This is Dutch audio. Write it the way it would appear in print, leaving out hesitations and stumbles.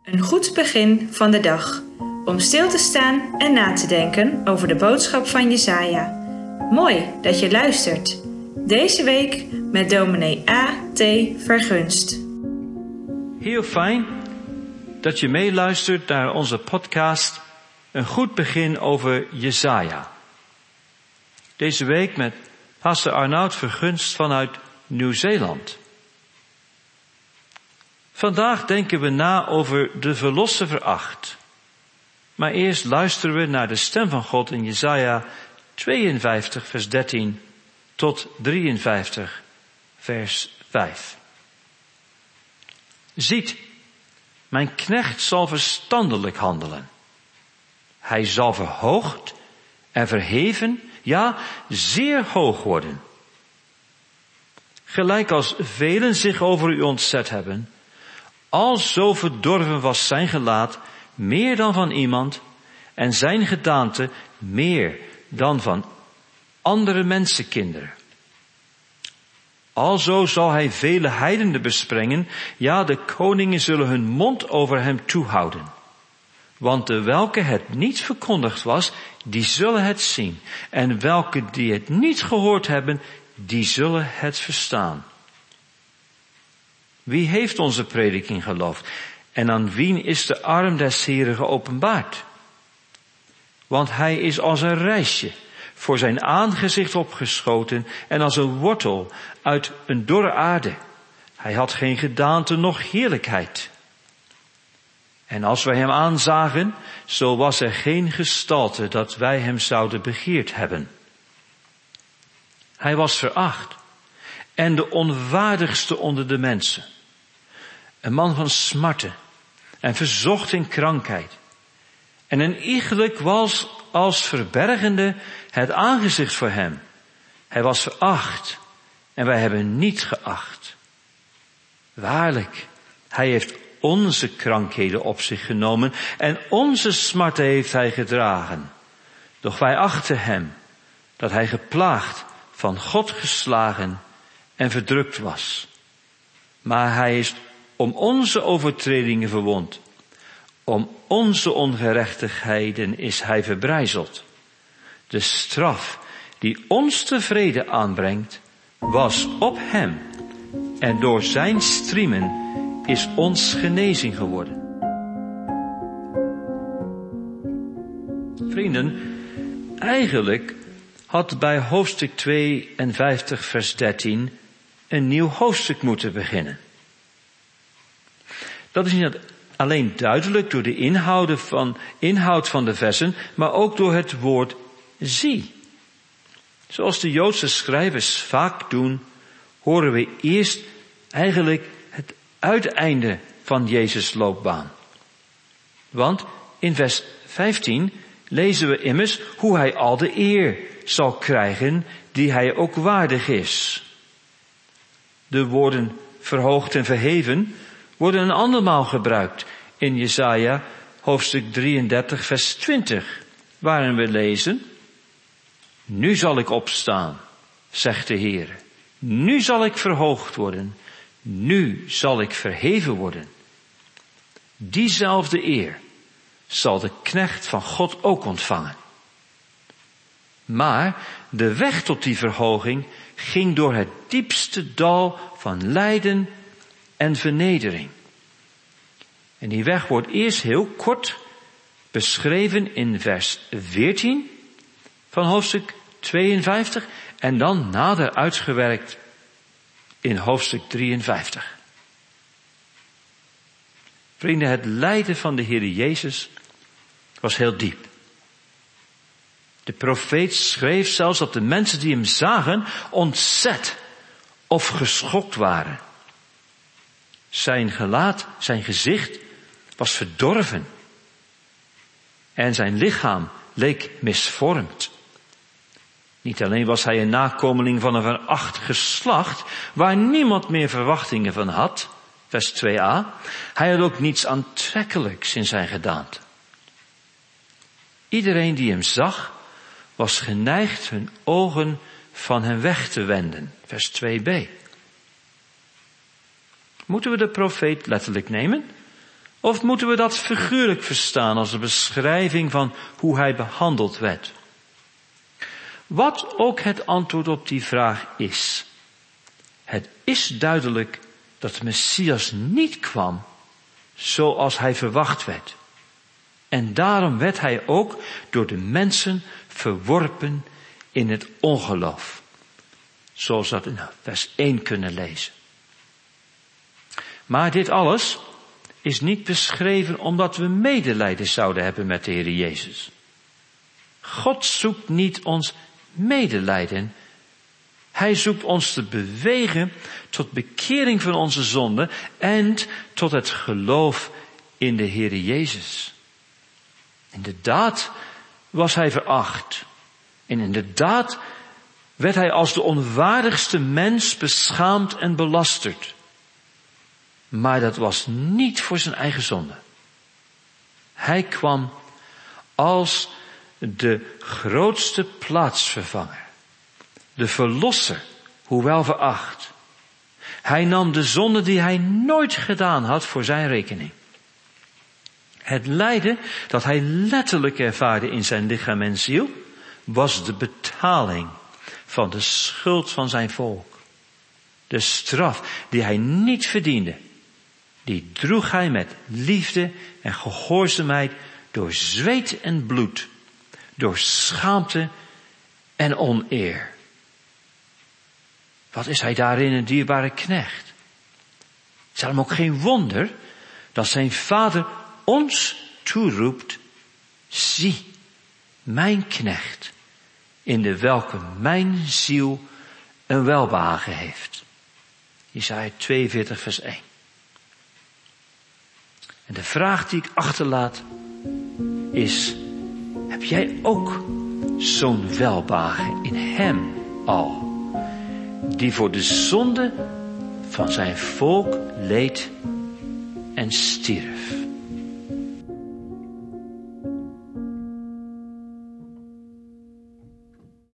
Een goed begin van de dag. Om stil te staan en na te denken over de boodschap van Jesaja. Mooi dat je luistert. Deze week met dominee A.T. Vergunst. Heel fijn dat je meeluistert naar onze podcast Een goed begin over Jesaja. Deze week met pastor Arnoud Vergunst vanuit Nieuw-Zeeland. Vandaag denken we na over de verlosser veracht. Maar eerst luisteren we naar de stem van God in Jesaja 52 vers 13 tot 53 vers 5. Ziet, mijn knecht zal verstandelijk handelen. Hij zal verhoogd en verheven, ja, zeer hoog worden. Gelijk als velen zich over u ontzet hebben, alzo verdorven was zijn gelaat meer dan van iemand en zijn gedaante meer dan van andere mensenkinderen. Alzo zal hij vele heidenen besprengen, ja, de koningen zullen hun mond over hem toehouden. Want de welke het niet verkondigd was, die zullen het zien. En welke die het niet gehoord hebben, die zullen het verstaan. Wie heeft onze prediking geloofd? En aan wien is de arm des Heren geopenbaard? Want hij is als een rijsje voor zijn aangezicht opgeschoten en als een wortel uit een dorre aarde. Hij had geen gedaante noch heerlijkheid. En als wij hem aanzagen, zo was er geen gestalte dat wij hem zouden begeerd hebben. Hij was veracht en de onwaardigste onder de mensen. Een man van smarten en verzocht in krankheid. En een iegelijk was als verbergende het aangezicht voor hem. Hij was veracht en wij hebben niet geacht. Waarlijk, hij heeft onze krankheden op zich genomen en onze smarten heeft hij gedragen. Doch wij achten hem dat hij geplaagd, van God geslagen en verdrukt was. Maar hij is om onze overtredingen verwond. Om onze ongerechtigheden is hij verbrijzeld. De straf die ons tevreden aanbrengt, was op hem. En door zijn striemen is ons genezing geworden. Vrienden, eigenlijk had bij hoofdstuk 52 vers 13 een nieuw hoofdstuk moeten beginnen. Dat is niet alleen duidelijk door de inhoud van de versen, maar ook door het woord zie. Zoals de Joodse schrijvers vaak doen, horen we eerst eigenlijk het uiteinde van Jezus' loopbaan. Want in vers 15 lezen we immers hoe hij al de eer zal krijgen die hij ook waardig is. De woorden verhoogd en verheven worden een andermaal gebruikt in Jesaja hoofdstuk 33 vers 20, waarin we lezen: Nu zal ik opstaan, zegt de Heer. Nu zal ik verhoogd worden. Nu zal ik verheven worden. Diezelfde eer zal de knecht van God ook ontvangen. Maar de weg tot die verhoging ging door het diepste dal van lijden en vernedering. En die weg wordt eerst heel kort beschreven in vers 14 van hoofdstuk 52 en dan nader uitgewerkt in hoofdstuk 53. Vrienden, het lijden van de Heer Jezus was heel diep. De profeet schreef zelfs dat de mensen die hem zagen ontzet of geschokt waren. Zijn gelaat, zijn gezicht was verdorven. En zijn lichaam leek misvormd. Niet alleen was hij een nakomeling van een veracht geslacht, waar niemand meer verwachtingen van had, vers 2a, hij had ook niets aantrekkelijks in zijn gedaante. Iedereen die hem zag, was geneigd hun ogen van hem weg te wenden, vers 2b. Moeten we de profeet letterlijk nemen? Of moeten we dat figuurlijk verstaan als een beschrijving van hoe hij behandeld werd? Wat ook het antwoord op die vraag is, het is duidelijk dat de Messias niet kwam zoals hij verwacht werd. En daarom werd hij ook door de mensen verworpen in het ongeloof. Zoals we dat in vers 1 kunnen lezen. Maar dit alles is niet beschreven omdat we medelijden zouden hebben met de Heer Jezus. God zoekt niet ons medelijden. Hij zoekt ons te bewegen tot bekering van onze zonde en tot het geloof in de Heer Jezus. Inderdaad was hij veracht. En inderdaad werd hij als de onwaardigste mens beschaamd en belasterd. Maar dat was niet voor zijn eigen zonde. Hij kwam als de grootste plaatsvervanger. De verlosser, hoewel veracht. Hij nam de zonde die hij nooit gedaan had voor zijn rekening. Het lijden dat hij letterlijk ervaarde in zijn lichaam en ziel was de betaling van de schuld van zijn volk. De straf die hij niet verdiende, die droeg hij met liefde en gehoorzaamheid door zweet en bloed, door schaamte en oneer. Wat is hij daarin een dierbare knecht? Het is hem ook geen wonder dat zijn vader ons toeroept, zie, mijn knecht, in de welke mijn ziel een welbehagen heeft. Jesaja 42 vers 1. En de vraag die ik achterlaat is, heb jij ook zo'n welbehagen in hem al, die voor de zonde van zijn volk leed en stierf?